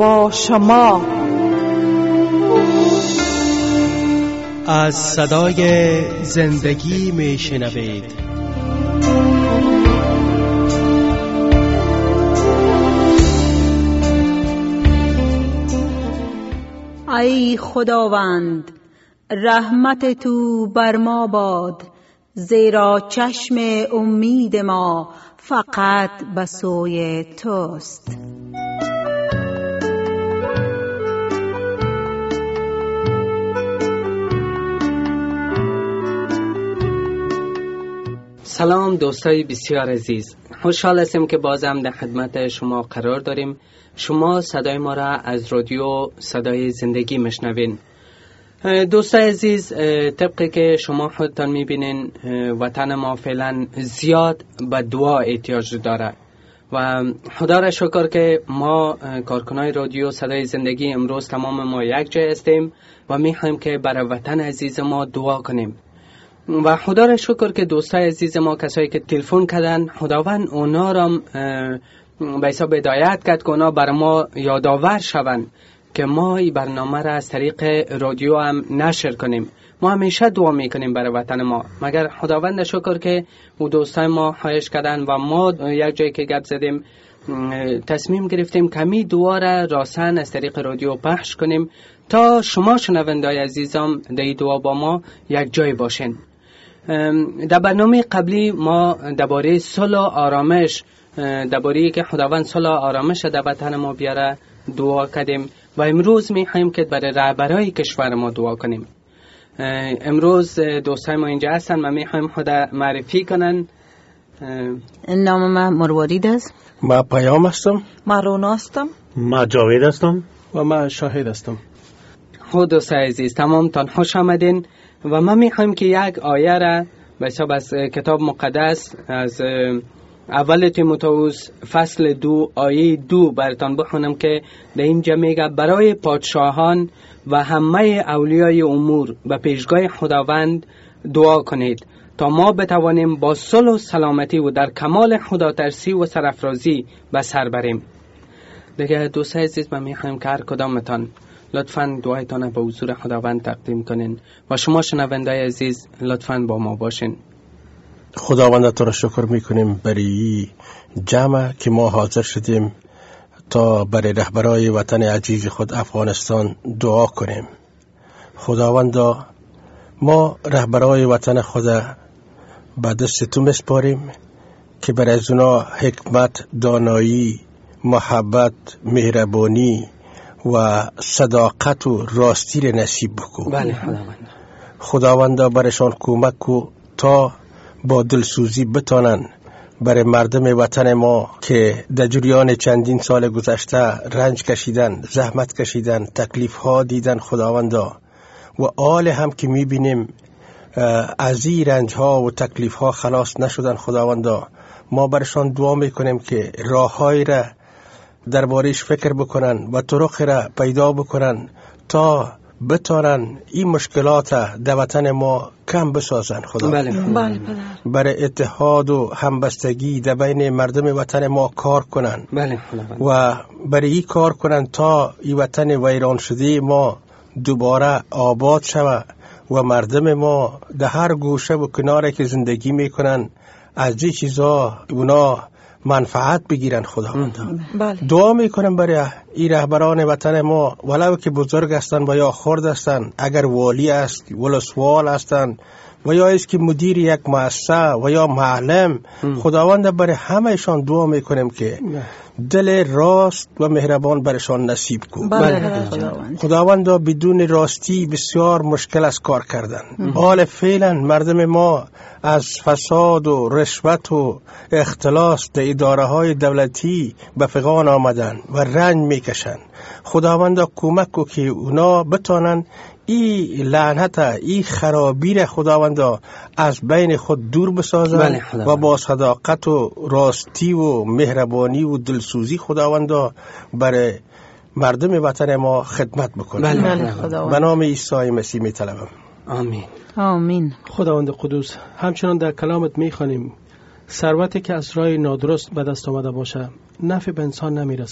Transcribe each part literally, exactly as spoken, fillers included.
با شما. از صدای زندگی می شنوید. ای خداوند، رحمت تو بر ما باد، زیرا چشم امید ما فقط به سوی توست. سلام دوستای بسیار عزیز، خوشحال هستیم که بازم در خدمت شما قرار داریم. شما صدای ما را از رادیو صدای زندگی مشنوین. دوستای عزیز، طبقی که شما خودتان میبینین وطن ما فعلا زیاد به دعا احتیاج داره و خدا را شکر که ما کارکنای رادیو صدای زندگی امروز تمام ما یک جای هستیم و میخوایم که برای وطن عزیز ما دعا کنیم. و خدا را شکر که دوستای عزیز ما کسایی که تلفن کردن، خداوند اونا را به حساب هدایت کرد که اونا بر ما یادآور شوند که ما این برنامه را از طریق رادیو هم نشر کنیم. ما همیشه دعا میکنیم برای وطن ما، مگر خداوند شکر که او دوستای ما خواهش کردن و ما یک جایی که گپ زدیم تصمیم گرفتیم کمی دعا را راسن از طریق رادیو پخش کنیم تا شما شنوندای عزیزم در این دعا با ما یک جای باشین. در برنامه قبلی ما درباره صلح و آرامش، درباره که خداوند صلح و آرامش در وطن ما بیاره دعا کردیم و امروز می‌خوایم که برای رهبرای کشور ما دعا کنیم. امروز دوستای ما اینجا هستن، ما می‌خوایم خدا معرفی کنن. نام من مروارید است. ما پیام هستم. ما رونا هستم. ما جاوید هستم. و ما شاهد هستم. خود دوستای عزیز تمام تان خوش آمدین و ما می‌خوایم که یک آیه را به حساب از کتاب مقدس از اول تیموتائوس فصل دو آیه دو براتان بخونم که در اینجا میگه برای پادشاهان و همه اولیای امور به پیشگاه خداوند دعا کنید تا ما بتوانیم با صلح و سلامتی و در کمال خداترسی و سرافرازی به سر بریم. دیگه دوستای عزیز ما میخوایم که هر کدامتان لطفاً دعایتان به حضور خداوند تقدیم کنین و شما شنوندای عزیز لطفاً با ما باشین. خداوند تو را شکر میکنیم برای جمع که ما حاضر شدیم تا برای رهبرای وطن عزیز خود افغانستان دعا کنیم. خداوند ما رهبرای وطن خود به دست تو میسپاریم که برای از اونا حکمت، دانایی، محبت، مهربانی و صداقت و راستی را نصیب بکن. بله خداوند. خداوند برایشان کمک کو تا با دلسوزی بتانن برای مردم وطن ما که در جریان چندین سال گذشته رنج کشیدن، زحمت کشیدن، تکلیف ها دیدن خداوندا و آل هم که میبینیم از این رنج ها و تکلیف ها خلاص نشدن خداوندا، ما برشان دعا میکنیم که راه های را دربارش فکر بکنن و طرق را پیدا بکنن تا بتارن این مشکلات در وطن ما کم بسازن خدا. بله بله برای اتحاد و همبستگی در بین مردم وطن ما کار کنن. بله و برای این کار کنن تا این وطن ویران شده ما دوباره آباد شود و مردم ما در هر گوشه و کناره که زندگی میکنن از این چیزا اونا منفعت بگیرن خداوند. بله. دعا میکنم برای این رهبران وطن ما، ولو که بزرگ هستن و یا خرد هستن، اگر والی است ولسوال هستن و یا است که مدیر یک مؤسسه و یا معلم، خداوند برای همهشان دعا میکنم که دل راست و مهربان برشان نصیب کن. بله خداوند. خداوند بدون راستی بسیار مشکل است کار کردن. حال فعلا مردم ما از فساد و رشوت و اختلاس در اداره های دولتی به فغان آمدن و رنج میکشن. خداوند کمک کو که اونا بتانن ای لعنت، ای خرابی را خداوند از بین خود دور بسازن و با صداقت و راستی و مهربانی و دلسوزی خداوند برای مردم وطن ما خدمت بکنن. به نام عیسی مسیح می طلبم. آمین. آمین. خداوند قدوس، همچنان در کلامت میخوانیم ثروتی که از راه نادرست به دست آمده باشه نفع به انسان نمیرسانه،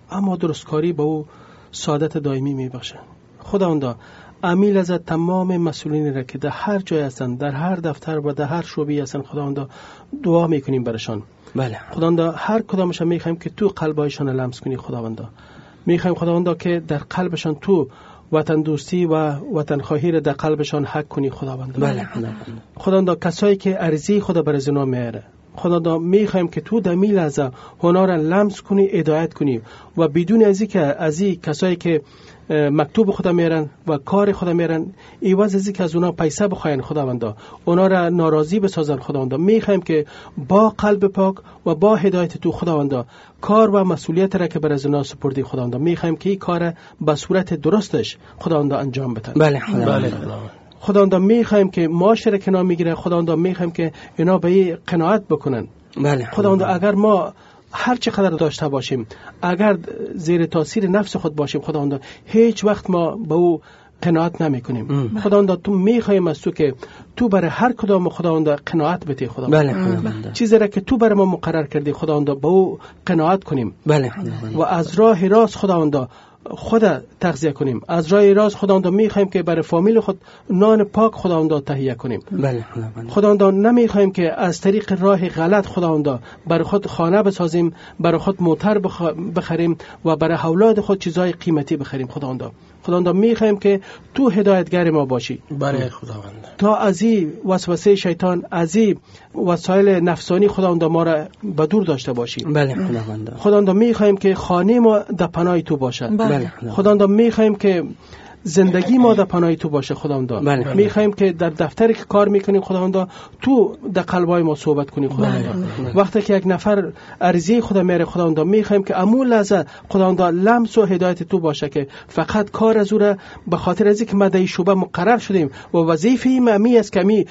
اما درستکاری به او سعادت دائمی میبخشه. خداوندا امیل از تمام مسئولین را که در هر جای هستند، در هر دفتر و در هر شعبه هستند، خداوندا دعا میکنیم برشان. بله خداوندا هر کدامش میخوایم که تو قلبایشان لمس کنی. خداوندا میخوایم خداوندا که در قلبشان تو وطن دوستی و وطن خواهی را در قلبشان حک کنی. خداوندا بله خداوندا خداوندا کسایی که ارزی خدا بر زنا میاره، خداوندا میخوایم که تو در میل از هنر را لمس کنی، هدایت کنی و بدون ازی که ازی کسایی که مکتوب خدا میرن و کار خدا میرن ایواز ازی که از اونا پیسه بخواین خداوندا، اونا را ناراضی بسازن. خداوندا میخوایم که با قلب پاک و با هدایت تو خداوندا کار و مسئولیت را که بر از اونا سپردی خداوندا میخوایم که این کار به صورت درستش خداوندا انجام بدن. بله خداوندا خداوندا میخوایم که معاشره که نام میگیره، خداوندا میخوایم که اینا به این قناعت بکنن. بله خداوندا اگر ما هر چقدر داشته باشیم، اگر زیر تاثیر نفس خود باشیم خداوندا، هیچ وقت ما به او قناعت نمی کنیم. خداوندا تو میخوایم از تو که تو برای هر کدام خداوندا قناعت بده خداوندا. بله خداوندا چیزی را که تو برای ما مقرر کردی خداوندا به او قناعت کنیم. بله خداوندا و از راه راست خداوندا خدا تغذیه کنیم. از راه راست خداوندا میخوایم که برای فامیل خود نان پاک خداوندا تهیه کنیم. بله خداوندا خداوندا نمیخوایم که از طریق راه غلط خداوندا برای خود خانه بسازیم، برای خود موتر بخ... بخریم و برای اولاد خود چیزای قیمتی بخریم. خداوندا خداوندا میخوایم که تو هدایتگر ما باشی. بله خداوندا تا از این وسوسه شیطان، از این وسایل نفسانی خداوندا ما را به دور داشته باشی. بله خداوندا خداوندا میخوایم که خانه ما در پناه تو باشد. بله خداوندا میخوایم که زندگی ما در پناه تو باشه. خداوندا بله. میخوایم که در دفتری که کار میکنیم خداوندا تو در قلبای ما صحبت کنی. خداوندا بله. وقتی که یک نفر عرضی خدا میره خداوندا میخوایم که امون لحظه خداوندا لمس و هدایت تو باشه که فقط کار از او را به خاطر از اینکه ما در شعبه مقرر شدیم و وظیفه می است که می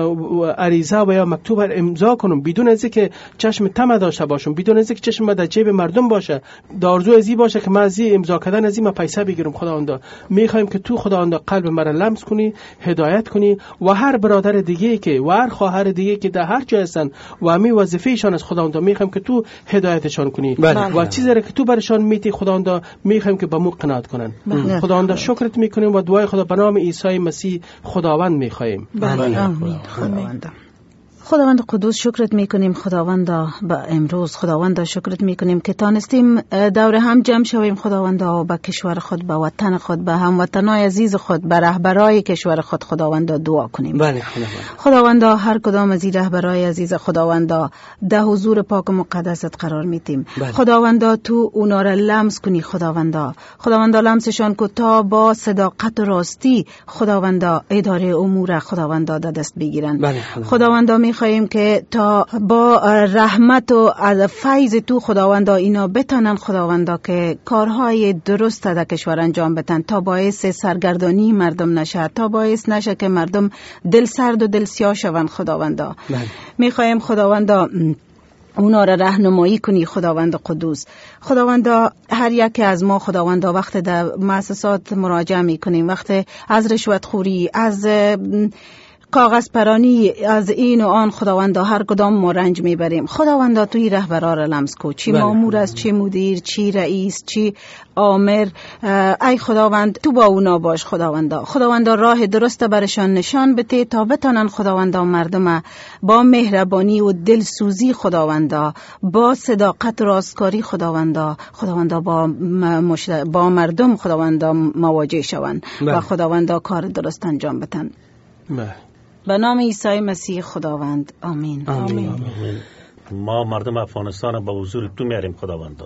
عریضه و یا مکتوب را امضا کنم بدون از اینکه چشم طمع داشته باشم، بدون از اینکه چشم در جیب مردم باشه، دارزو ازی باشه که ما از امضا کردن از این پیسه بگیرم. خداوندا میخوایم که تو خداوندا قلب مرا لمس کنی، هدایت کنی و هر برادر دیگه که و هر خواهر دیگه که در هر جای هستن و می وظیفه‌شان از خداوندا میخوایم که تو هدایتشان کنی. بله. و چیزی را که تو برشان میتی خداوندا میخوایم که به مو قناعت کنن. بله. خداوندا شکرت میکنیم و دعای خدا به نام عیسی مسیح خداوند میخوایم. بله آمین. خداوندا خداوند قدوس شکرت میکنیم خداوندا به امروز. خداوندا شکرت میکنیم که تانستیم دور هم جمع شویم خداوندا و به کشور خود، به وطن خود، به هموطنای عزیز خود، به رهبرای کشور خود خداوندا دعا کنیم. بله خداوندا خداوندا هر کدام از این رهبرای عزیز خداوندا در حضور پاک و مقدست قرار میتیم. بله. خداوندا تو اونا را لمس کنی خداوندا. خداوندا لمسشان کو تا با صداقت و راستی خداوندا اداره امور خداوندا در دست بگیرن. بله. خداوندا می خواهیم که تا با رحمت و فیض تو خداوندا اینا بتانن خداوندا که کارهای درست در کشور انجام بدن، تا باعث سرگردانی مردم نشه، تا باعث نشه که مردم دل سرد و دل سیاه شون خداوندا. میخوایم خداوندا اونا را راهنمایی کنی خداوند قدوس. خداوندا هر یک از ما خداوندا وقت در مؤسسات مراجعه میکنیم، وقت از رشوت خوری، از کاغذ پرانی، از این و آن خداوندا هر کدام ما رنج میبریم. خداوندا توی رهبرا را لمس کو، چی مامور است، چی مدیر، چی رئیس، چی آمر، ای خداوند تو با اونا باش خداوندا. خداوندا راه درست برشان نشان بده تا بتانن خداوندا مردم با مهربانی و دلسوزی خداوندا، با صداقت و راستکاری خداوندا خداوندا با مشت... با مردم خداوندا مواجه شوند و خداوندا کار درست انجام بدن. به نام عیسی مسیح خداوند آمین. آمین. آمین. ما مردم افغانستان به حضور تو میاریم خداوندا.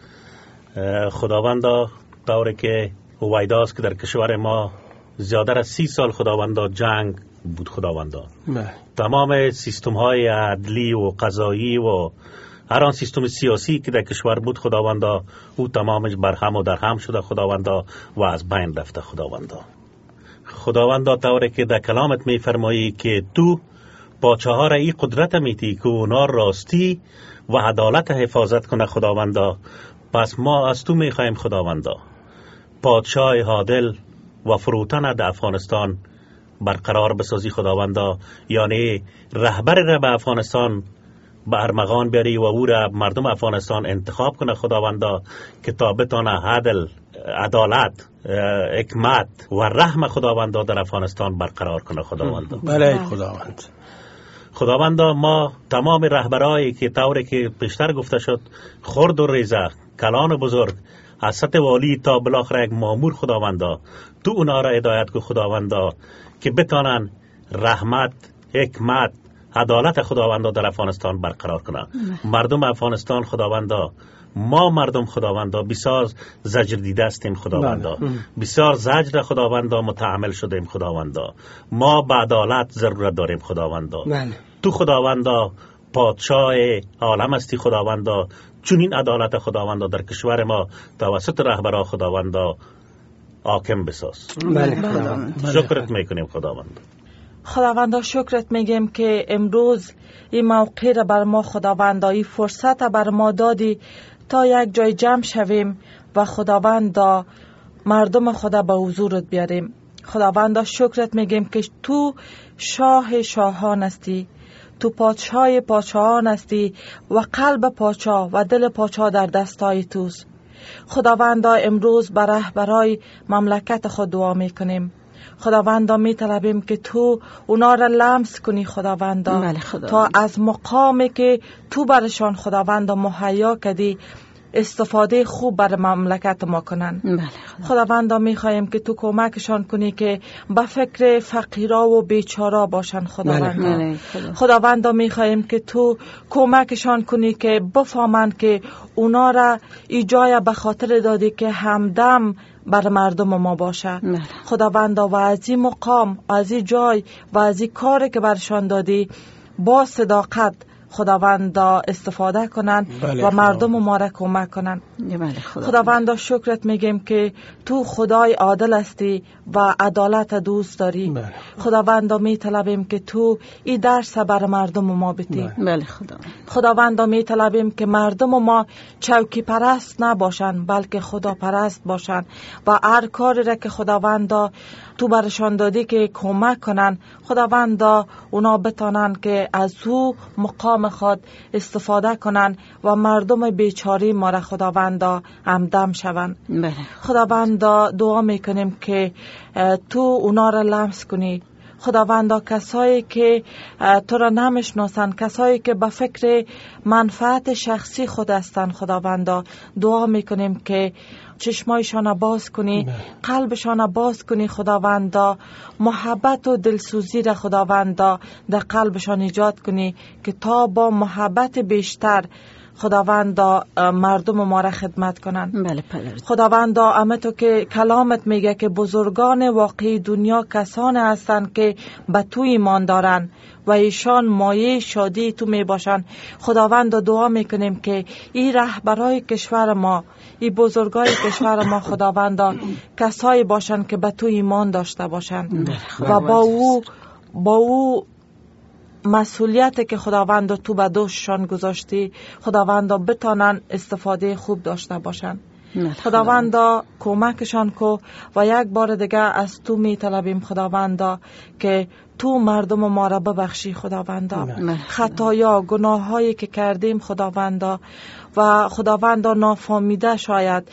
خداوندا طوری که وایداست که در کشور ما زیادر از سی سال خداوندا جنگ بود خداوندا. نه. تمام سیستم های عدلی و قضایی و هر آن سیستم سیاسی که در کشور بود خداوندا او تمامش برهم و درهم شده خداوندا و از بین رفته خداوندا. خداوندا طوری که در کلامت میفرمایی که تو پادشاها را ای قدرت میتی که اونا راستی و عدالت حفاظت کنه خداوندا، پس ما از تو میخوایم خداوندا پادشاه عادل و فروتن در افغانستان برقرار بسازی خداوندا، یعنی رهبر را به افغانستان به ارمغان بیاری و او را مردم افغانستان انتخاب کنه خداوندا که تا بتانه عدل، عدالت، حکمت و رحم خداوندا در افغانستان برقرار کنه خداوندا. بله خداوند. خداوندا ما تمام رهبرایی که طوری که پیشتر گفته شد خرد و ریزه، کلان بزرگ از سطح والی تا بالاخره یک مامور خداوندا، تو اونا را هدایت کو خداوندا که بتانن رحمت، حکمت، عدالت خداوندا در افغانستان برقرار کنه. مردم افغانستان خداوندا، ما مردم خداوندا بسیار زجر دیده استیم خداوندا، بسیار زجر خداوندا متحمل شدیم خداوندا. ما به عدالت ضرورت داریم خداوندا. تو خداوندا پادشاه عالم هستی خداوندا، چون این عدالت خداوندا در کشور ما توسط رهبران خداوندا حاکم بساز. بله خداوند. شکرت میکنیم خداوند. خداوندا شکرت میگیم که امروز این موقع را بر ما خداوندا، این فرصت را بر ما دادی تا یک جای جمع شویم و خداوندا مردم خدا به حضورت بیاریم. خداوندا شکرت میگیم که تو شاه شاهان هستی، تو پادشاه پادشاهان هستی و قلب پادشاه و دل پادشاه در دستای توست. خداوندا امروز برای برای مملکت خود دعا میکنیم. خداوندا می طلبیم که تو اونا را لمس کنی خداوندا، تا از مقامی که تو برشان خداوندا مهیا کردی استفاده خوب بر مملکت ما کنن. خداوندا می خواهیم که تو کمکشان کنی که به فکر فقیرا و بیچارا باشن خداوندا. خداوندا می خواهیم که تو کمکشان کنی که بفهمند که اونا را ایجای به خاطر دادی که همدم بر مردم ما باشه. خداوندا و از این مقام، از این جای و از این کاری که برشان دادی با صداقت خداوندا استفاده کنن و مردم ما را کمک کنن. خداوندا شکرت میگیم که تو خدای عادل هستی و عدالت دوست داری. خداوندا می طلبیم که تو این درس بر مردم ما بتی. خداوندا می طلبیم که مردم ما چوکی پرست نباشن بلکه خدا پرست باشن و هر کاری را که خداوندا تو برشان دادی که کمک کنن، خداوندا اونا بتانن که از او مقام خود استفاده کنن و مردم بیچاری ما را خداوندا همدم شون. خداوندا دعا میکنیم که تو اونا را لمس کنی. خداوندا کسایی که تو را نمیشناسن، کسایی که به فکر منفعت شخصی خود هستن، خداوندا دعا میکنیم که چشمایشان باز کنی، قلبشان باز کنی خداوندا، محبت و دلسوزی را خداوندا در قلبشان ایجاد کنی که تا با محبت بیشتر خداوندا مردم ما را خدمت کنن. بله خداوندا اما تو که کلامت میگه که بزرگان واقعی دنیا کسان هستند که به تو ایمان دارن و ایشان مایه شادی تو می باشن. خداوندا دعا میکنیم که این رهبرای کشور ما، این بزرگای کشور ما خداوندا کسایی باشن که به تو ایمان داشته باشن و با او با او مسئولیتی که خداوند تو به دوششان گذاشتی خداوند بتانن استفاده خوب داشته باشن. خداوند کمکشان کو و یک بار دیگه از تو می طلبیم خداوند که تو مردم ما را ببخشی خداوند، خطایا گناه هایی که کردیم خداوند و خداوند نافهمیده شاید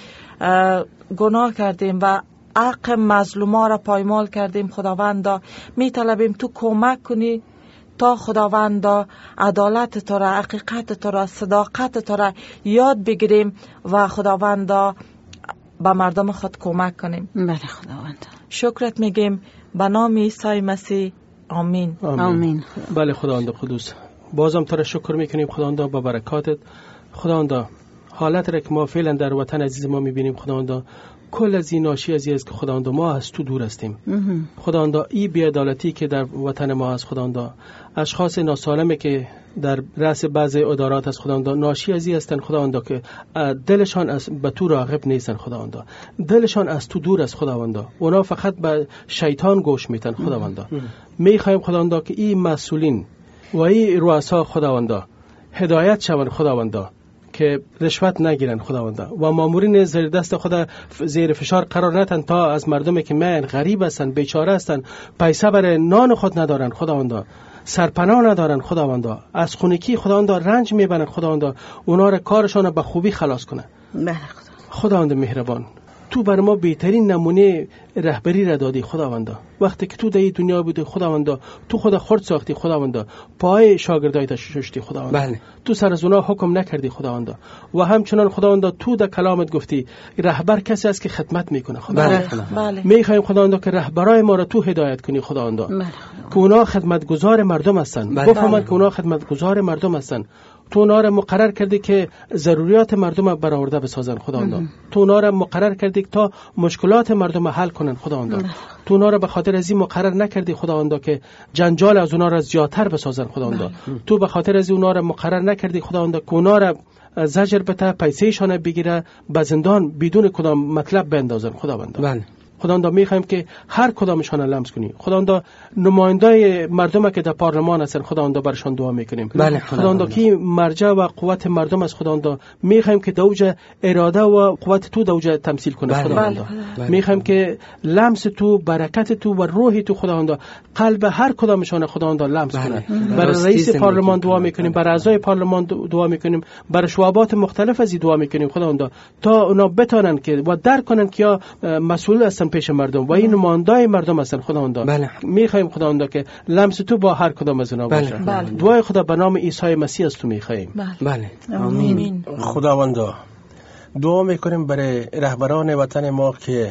گناه کردیم و حق مظلوما را پایمال کردیم خداوند، می طلبیم تو کمک کنی تا خداوند عدالت تو را، حقیقت تو را، صداقت تو را یاد بگیریم و خداوند به مردم خود کمک کنیم. بله خداوند شکرت میگیم به نام عیسی مسیح. آمین. آمین, آمین. بله خداوند قدوس، بازم تو را شکر میکنیم خداوند با برکاتت. خداوند حالت را که ما فعلا در وطن عزیز ما میبینیم خداوند کل از این ناشی از این است که خداوند ما از تو دور هستیم. خداوند این بی‌عدالتی که در وطن ما هست خداوند، اشخاص ناسالمی که در رأس بعضی ادارات از خداوند ناشی از این هستند خداوند که دلشان از به تو راغب نیستن خداوند، دلشان از تو دور است خداوند، اونا فقط به شیطان گوش میتن خداوند. میخوایم خداوند که این مسئولین و این رؤسا خداوند هدایت شوند خداوند که رشوت نگیرن خداوند و مامورین زیر دست خدا زیر فشار قرار ندن تا از مردمی که من غریب هستن، بیچاره هستن، پیسه برای نان خود ندارن خداوند سرپناه ندارن خداوندا، از خونکی خداوندا رنج میبرن خداوندا، اونا را کارشان به خوبی خلاص کنه. بله خداوند مهربان، تو بر ما بهترین نمونه رهبری را دادی خداوندا. وقتی که تو در دنیا بودی خداوندا، تو خدا خرد ساختی خداوندا، پای شاگردایت ششتی خداوندا. بله. تو سر از اونا حکم نکردی خداوندا. و همچنان خداوندا تو در کلامت گفتی رهبر کسی است که خدمت میکنه خداوندا. بله. میخوایم خداوندا که رهبرای ما را تو هدایت کنی خداوندا. بله. که اونا خدمتگزار مردم هستن. بله. بفهمن که اونا خدمتگزار مردم هستن. تو اونا را مقرر کردی که ضروریات مردم برآورده بسازن خداوندا. تو اونا را مقرر کردی که تا مشکلات مردم حل کنن خداوندا. تو اونا را به خاطر از این مقرر نکردی خداوندا که جنجال از اونا را زیادتر بسازن خداوندا. تو به خاطر از اونا را مقرر نکردی خداوندا که اونا را زجر بده، پیسه‌شان بگیره، به زندان بدون کدام مطلب بندازن خداوندا. بله. خداوندا میخوایم که هر کدامشان لمس کنی خداوندا. نمایندای مردم که در پارلمان هستن خداوندا برشان دعا میکنیم. بله خداوندا که مرجع و قوت مردم است خداوندا، میخوایم که دوجه اراده و قوت تو دوجه تمثیل کنه خداوندا. بله. میخوایم که لمس تو، برکت تو و روح تو خداوندا قلب هر کدامشان خداوندا لمس کنه. برای رئیس پارلمان دعا میکنیم، برای اعضای پارلمان دعا میکنیم، برای شعبات مختلف از دعا میکنیم خداوندا، تا اونا بتونن که و درک کنن که یا مسئول هستن پیش مردم و این نمایندای مردم هستن خداوندا. بله. میخوایم خداوندا که لمس تو با هر کدام از اینا باشه. بله. دعای خدا به نام عیسی مسیح است تو میخوایم. بله. بله. آمین. خداوندا دعا میکنیم برای رهبران وطن ما که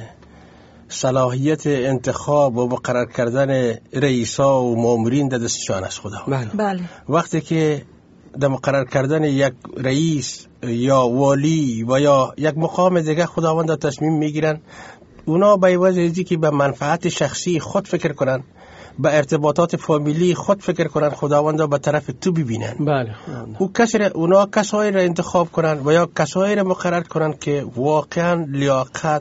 صلاحیت انتخاب و مقرر کردن رئیسا و مامورین در دستشان است خدا. بله. بله. وقتی که در مقرر کردن یک رئیس یا والی و یا یک مقام دیگه خداوند تصمیم میگیرن، اونا به عوض ازی که به منفعت شخصی خود فکر کنن، به ارتباطات فامیلی خود فکر کنن، خداوند به طرف تو ببینن. بله. او کسر اونا کسایی را انتخاب کنن و یا کسایی را مقرر کنن که واقعا لیاقت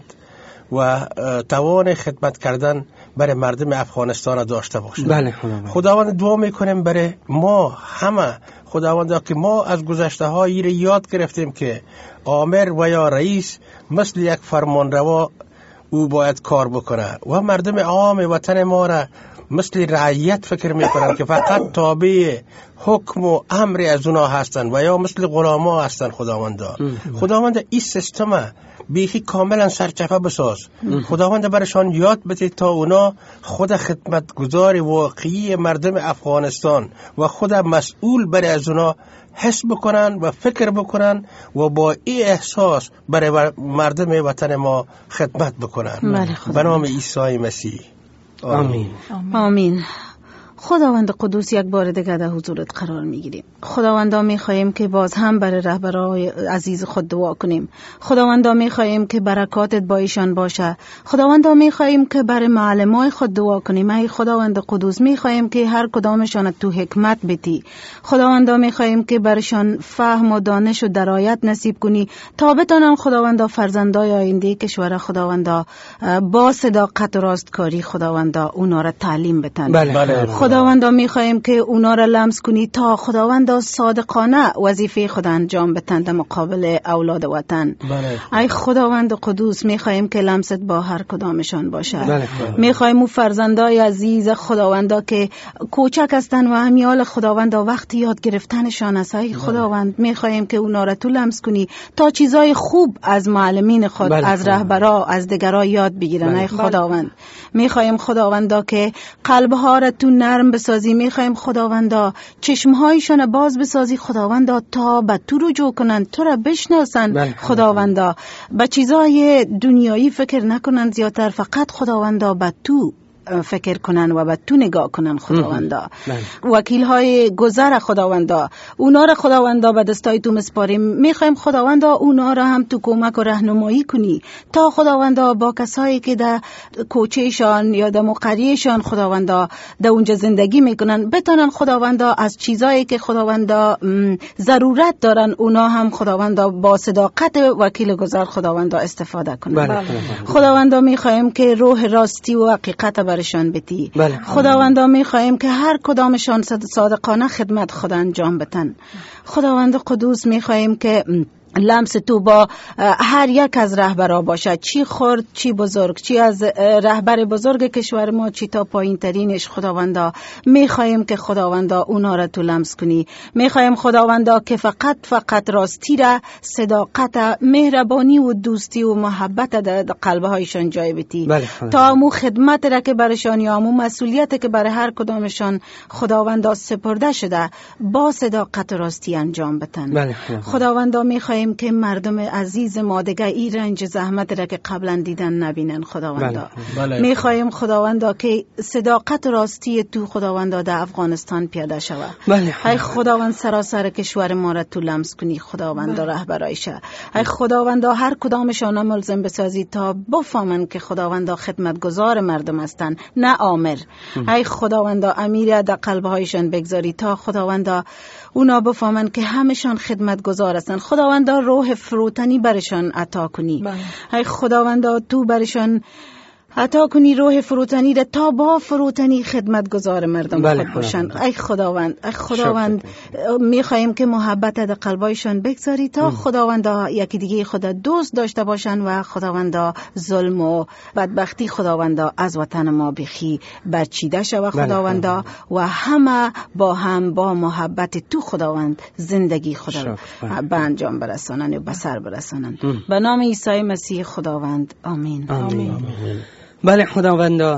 و توان خدمت کردن برای مردم افغانستان را داشته باشند. بله. خداوند دعا میکنیم برای ما همه خداوند که ما از گذشته هایی را یاد گرفتیم که آمر و یا رئیس مثل یک فرمانروا او باید کار بکنه و مردم عام وطن ما را مثل رعیت فکر میکنن که فقط تابع حکم و امر از اونا هستن و یا مثل غلاما هستن. خداوند خداوند این سیستم بیخی کاملا سرچپه بساز. خداوند برشان یاد بده تا اونا خود خدمتگزار واقعی مردم افغانستان و خود مسئول برای از اونا حس بکنن و فکر بکنن و با این احساس برای مردم وطن ما خدمت بکنن. به نام عیسی مسیح آمین. آمین. خداوند قدوس یک بار دیگر در حضورت قرار میگیریم. خداوندا میخواهیم که باز هم برای رهبرای عزیز خود دعا کنیم. خداوندا میخواهیم که برکاتت با ایشان باشه. خداوندا میخواهیم که برای معلمای خود دعا کنیم. ای خداوند قدوس میخواهیم که هر کدامشان تو حکمت بدی. خداوندا میخواهیم که برشان فهم و دانش و درایت نصیب کنی تا بتونن خداوندا فرزندای آینده کشور خداوندا با صداقت و راستکاری خداوندا اونا را تعلیم بدن. بله. بله. خداوندا میخواهیم که اونا را لمس کنی تا خداوندا صادقانه وظیفه خود انجام بدن در مقابل اولاد وطن. بله. ای خداوند قدوس میخواهیم که لمست با هر کدامشان باشه. بله. میخواهیم او فرزندای عزیز خداوندا که کوچک هستن و همیال خداوندا وقتی یاد گرفتنشان است. ای خداوند میخواهیم که اونا را تو لمس کنی تا چیزای خوب از معلمین خود، بله. از رهبرا، از دیگرا یاد بگیرن. بله. ای خداوند میخواهیم خداوندا که قلبها را تو نرم بسازی. میخوایم خداوندا چشمهایشان باز بسازی خداوندا تا به تو رجوع کنن، تو را بشناسن. بله. خداوندا به چیزای دنیایی فکر نکنن زیادتر، فقط خداوندا به تو فکر کنن و به تو نگاه کنن خداوندا. وکیل های گذر خداوندا اونا را خداوندا به دستای تو مسپاریم. میخوایم خداوندا اونا را هم تو کمک و راهنمایی کنی تا خداوندا با کسایی که در کوچهشان یا در مقریشان خداوندا در اونجا زندگی میکنن بتونن خداوندا از چیزایی که خداوندا ضرورت دارن اونا هم خداوندا با صداقت وکیل گذر خداوندا استفاده کنن. بله. خداوندا میخوایم که روح راستی و حقیقت برشان بدی. بله. خداوندا میخواهیم که هر کدامشان صادقانه خدمت خدا انجام بدن. خداوند قدوس میخواهیم که لمس تو با هر یک از رهبرها باشد، چی خرد چی بزرگ، چی از رهبر بزرگ کشور ما چی تا پایین ترینش. خداوندا میخوایم که خداوندا اونا را تو لمس کنی. میخوایم خداوندا که فقط فقط راستی را، صداقت، مهربانی و دوستی و محبت در قلبهایشان جای بدی. تا مو خدمت را که برشان یا مو مسئولیت که برای هر کدامشان خداوندا سپرده شده با صداقت و راستی انجام بدن. خداوندا میخوایم که مردم عزیز ما دیگه این رنج زحمت را که قبلا دیدن نبینن. خداوندا میخوایم خداوندا که صداقت و راستی تو خداوندا در افغانستان پیاده شود. ای خداوند سراسر کشور ما را تو لمس کنی. خداوندا رهبرایشه، ای خداوندا هر کدامشان ملزم بسازی تا بفهمن که خداوندا خدمتگزار مردم هستن نه آمر. ای خداوندا امیر در قلبهایشان بگذاری تا خداوندا اونا بفهمن که همشان خدمتگزار هستن. خداوندا روح فروتنی برشان عطا کنی. ای خداوندا تو برشان عطا کنی روح فروتنی را تا با فروتنی خدمتگزار مردم بله خود باشند. ای خداوند ای خداوند میخواهیم که محبت در قلبایشان بگذاری تا خداوندا یکی دیگه خدا دوست داشته باشند و خداوندا ظلم و بدبختی خداوندا از وطن ما بخی برچیده شود. خداوندا و همه با هم با محبت تو خداوند زندگی خدا به انجام برسانند و به سر برسانند. به نام عیسی مسیح خداوند آمین. آمین. آمین. بله خداوندا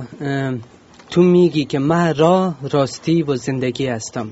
تو میگی که من راه، راستی و زندگی هستم.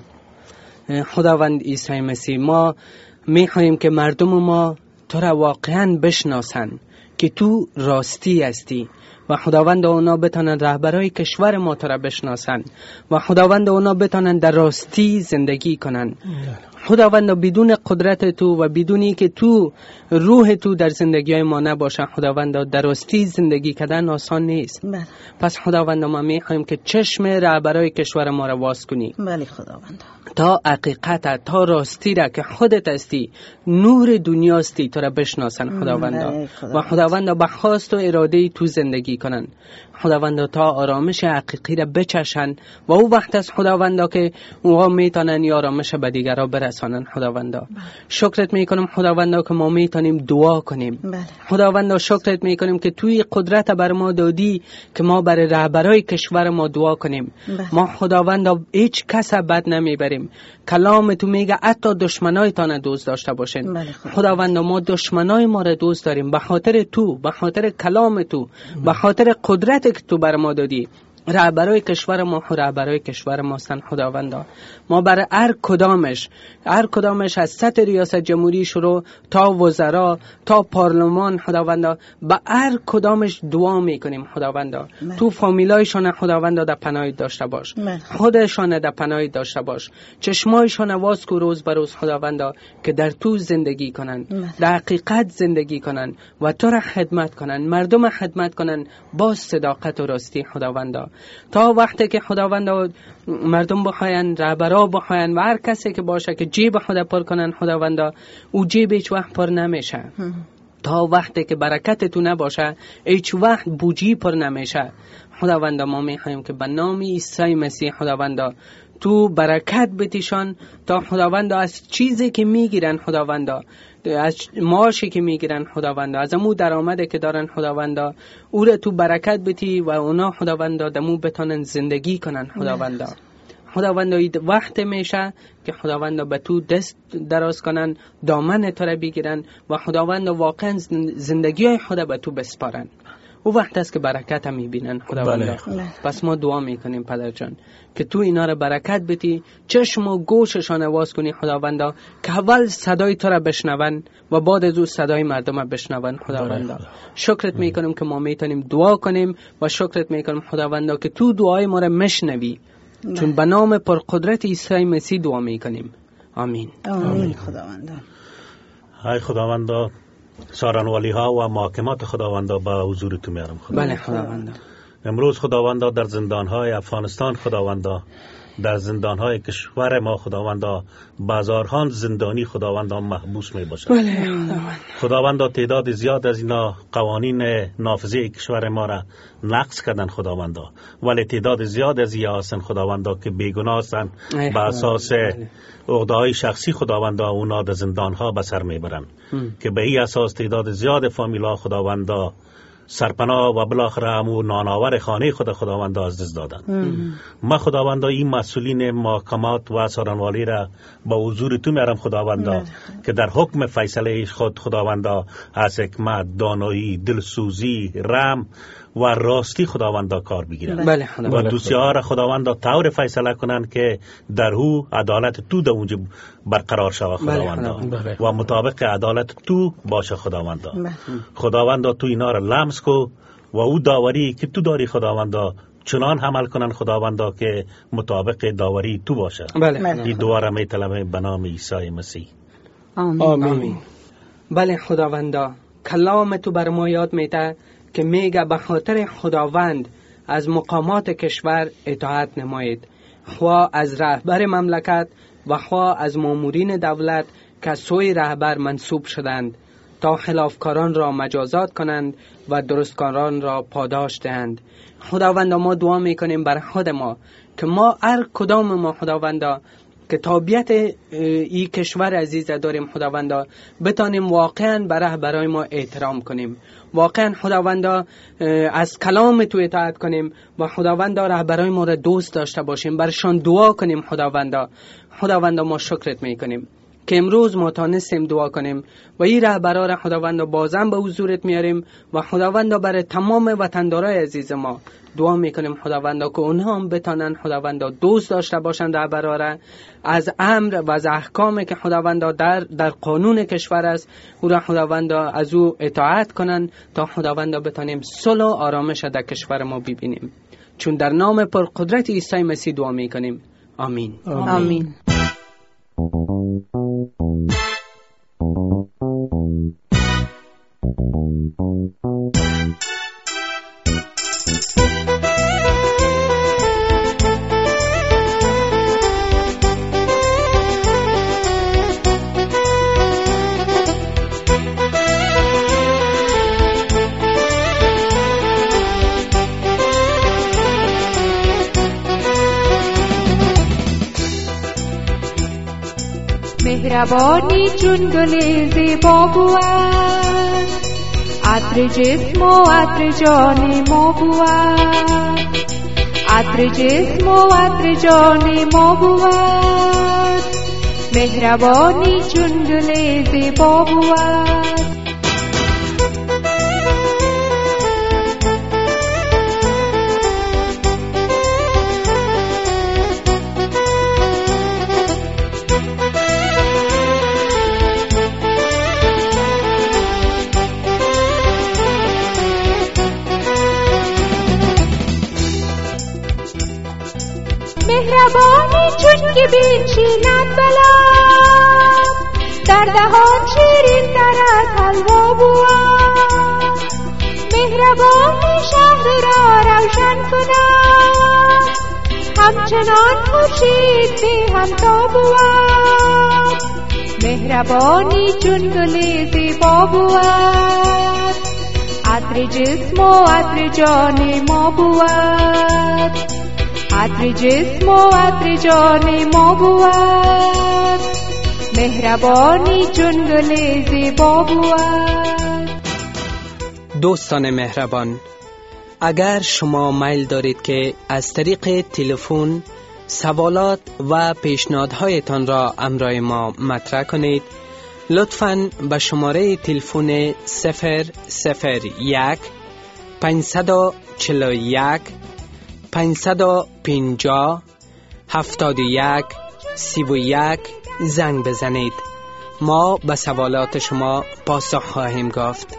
خداوند عیسی مسیح ما میخواهیم که مردم ما تو را واقعا بشناسن که تو راستی هستی و خداوند اونا بتانن رهبرای کشور ما تو را بشناسن و خداوند اونا بتانن در راستی زندگی کنن. خداوند بدون قدرت تو و بدونی که تو روح تو در زندگی ما نباشه خداوند در راستی زندگی کردن آسان نیست. بله. پس خداوند ما میخوایم که چشم رهبرای کشور ما را باز کنی. بله خداوند. تا حقیقت تا راستی را که خودت هستی نور دنیاستی تو را بشناسن خداوند و خداوند به خواست و اراده تو زندگی کنن. خداوند تا آرامش حقیقی را بچشن و او وقت از خداوند که اوها میتونن یا آرامش به دیگران برسانن. خداوند بله. شکرت میکنم خداوند که ما میتونیم دعا کنیم. بله. خداوند شکرت میکنیم که توی قدرت بر ما دادی که ما برای رهبرای کشور ما دعا کنیم. بله. ما خداوند هیچ کس بد نمیبریم. کلام تو میگه حتی دشمنایتان دوست داشته باشین. بله خداوند ما دشمنای ما را دوست داریم به خاطر تو، به خاطر کلام تو، به خاطر قدرت که تو بر ما دادی. رهبرای کشور ما رهبرای کشور ما هستن خداوندا. ما برای هر کدامش هر کدامش از سطح ریاست جمهوری شروع تا وزرا تا پارلمان خداوندا با هر کدامش دعا میکنیم خداوندا. تو فامیلایشان خداوندا در پناه داشته باش، خودشان در پناه داشته باش، چشمایشان واس کو روز به روز خداوندا که در تو زندگی کنن، در حقیقت زندگی کنن و تو را خدمت کنن، مردم خدمت کنن با صداقت و راستی خداوندا. تا وقتی که خداوند مردم بخواین، رهبرا بخواین و هر کسی که باشه که جیب خود پر کنن خداوند او جیب هیچ وقت پر نمیشه. تا وقتی که برکت تو نباشه هیچ وقت بوجی پر نمیشه. خداوند ما میخوایم که به نام عیسی مسیح خداوند تو برکت بتیشان تا خداوند از چیزی که میگیرن خداوند، از معاشی که میگیرن خداوند، از امو درآمدی که دارن خداوند او را تو برکت بتی و اونا خداوند دمو بتونن زندگی کنن خداوند. خداوند وقت میشه که خداوند به تو دست دراز کنن، دامن تو را بگیرن و خداوند واقعا زندگی های خدا به تو بسپارن. او وقت است که برکت هم میبینن خداوند. بله. پس ما دعا میکنیم پدر جان که تو اینا را برکت بدی، چشم و گوششان واز کنی خداوند که اول صدای تو را بشنون و بعد از او صدای مردم را بشنون خداوند. بله. شکرت میکنیم که ما میتونیم دعا کنیم و شکرت میکنیم خداوند که تو دعای ما را مشنوی. بله. چون به نام پرقدرت عیسی مسیح دعا میکنیم. آمین. آمین خداوند. ای خداوند سارنوالی ها و محاکمات خداوندا به حضور تو میارم خداوند. بله خداوندا. امروز خداوندا در زندان های افغانستان خداوندا در زندانهای کشور ما خداوندا بازارها زندانی خداوندا محبوس می باشند. بله خداوندا تعداد زیاد از اینا قوانین نافذه کشور ما را نقض کردن خداوندا، ولی تعداد زیاد از اینا هستن خداوندا که بیگناه هستند، به اساس عقده‌های شخصی خداوندا اونا در زندانها به سر میبرند که به این اساس تعداد زیاد فامیلا خداوندا سرپناه و بالاخره همو نانآور خانه خود خداوندا از دست دادند. ما خداوندا این مسئولین محکمات و سارنوالی را با حضور تو میارم خداوندا که در حکم فیصله خود خداوندا از حکمت، دانایی، دلسوزی، رحم و راستی خداوندا کار بگیرند. بله و دوستی‌ها را خداوندا طور فیصله کنند که در او عدالت تو در اونجا برقرار شود خداوندا و مطابق عدالت تو باشه خداوندا. خداوندا تو اینا را لمس کو و او داوری که تو داری خداوندا چنان عمل کنن خداوندا که مطابق داوری تو باشه. بله. این دعا را می‌طلبم به نام عیسی مسیح. آمین. آمین. بله خداوندا، کلام تو بر ما یاد میده که میگه به خاطر خداوند از مقامات کشور اطاعت نمایید، خواه از رهبر مملکت و خواه از مامورین دولت که سوی رهبر منصوب شدند تا خلافکاران را مجازات کنند و درستکاران را پاداش دهند. خداوندا ما دعا میکنیم بر خود ما که ما هر کدام ما خداوندا که تابعیت این کشور عزیز داریم خداوندا بتانیم واقعا به رهبرای ما احترام کنیم، واقعا خداوندا از کلام تو اطاعت کنیم و خداوندا رهبرای ما را دوست داشته باشیم، برشان دعا کنیم خداوندا. خداوندا ما شکرت میکنیم که امروز ما تانستیم دعا کنیم و این رهبرا را خداوندا بازم به حضورت میاریم و خداوندا برای تمام وطندارای عزیز ما دعا میکنیم خداوندا که اونها هم بتانن خداوندا دوست داشته باشند رهبرا را، از امر و از احکامی که خداوندا در در قانون کشور است او را خداوندا از او اطاعت کنن تا خداوندا بتانیم صلح و آرامش در کشور ما ببینیم، چون در نام پرقدرت عیسی مسیح دعا میکنیم. آمین. آمین, آمین. مهربانی چون گل زیبا بود، عطر جسم و عطر جان ما بود، عطر جسم و عطر جان ما بود، مهربانی چون گل زیبا بود. مهربانی چون که بنشیند بلا، در دهان شیرین تر از حلوا بود، مهربانی شهر را روشن کند، همچنان خورشید به همتا بود، مهربانی چون گل زیبا بود، عطر جسم و عطر جان ما بود، عطر جسم و عطر جان ما بود، مهربانی چون گل زیبا بود. دوستان مهربان، اگر شما میل دارید که از طریق تلفن سوالات و پیشنهادهایتان را امرای ما مطرح کنید، لطفاً به شماره تلفن صفر صفر یک پنجصد و چهل و یک پنجصد و پنجاه هفتاد و یک سی و یک زنگ بزنید. ما به سوالات شما پاسخ خواهیم گفت.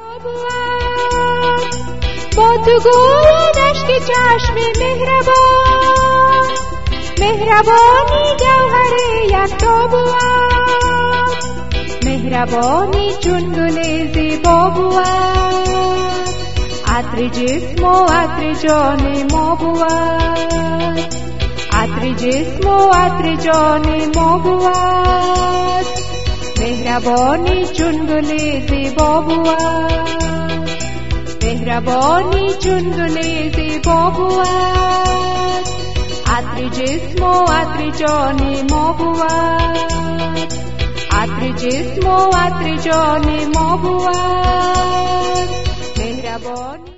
با تو گویدش که چشم مهربان، مهربانی جوهر یکتا بود، مهربانی چون گل زیبا بود، عطر جسم و عطر جان ما بود، عطر جسم و عطر جان ما بود، مهربانی چون گل زیبا بود، مهربانی چون گل زیبا بود، عطر جسم و عطر جان ما بود، عطر جسم و عطر جان ما بود، مهربانی